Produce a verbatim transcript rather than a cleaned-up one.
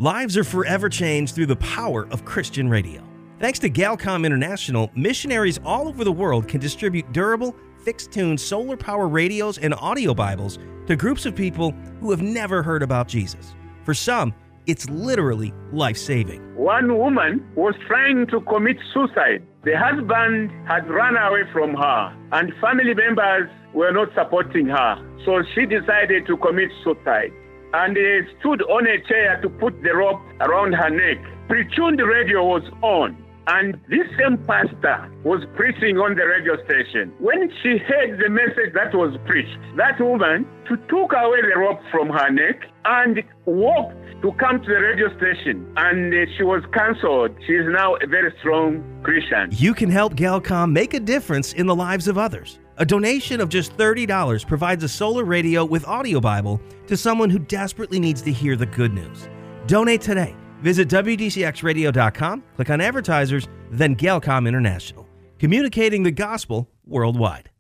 Lives are forever changed through the power of Christian radio. Thanks to Galcom International, missionaries all over the world can distribute durable, fixed-tune solar power radios and audio Bibles to groups of people who have never heard about Jesus. For some, it's literally life-saving. One woman was trying to commit suicide. The husband had run away from her, and family members were not supporting her. So she decided to commit suicide. And he stood on a chair to put the rope around her neck. Pre-tuned radio was on, and this same pastor was preaching on the radio station. When she heard the message that was preached, that woman, she took away the rope from her neck and walked to come to the radio station, and uh, she was counseled. She is now a very strong Christian. You can help Galcom make a difference in the lives of others. A donation of just thirty dollars provides a solar radio with audio Bible to someone who desperately needs to hear the good news. Donate today. Visit W D C X radio dot com, click on advertisers, then Galcom International, communicating the gospel worldwide.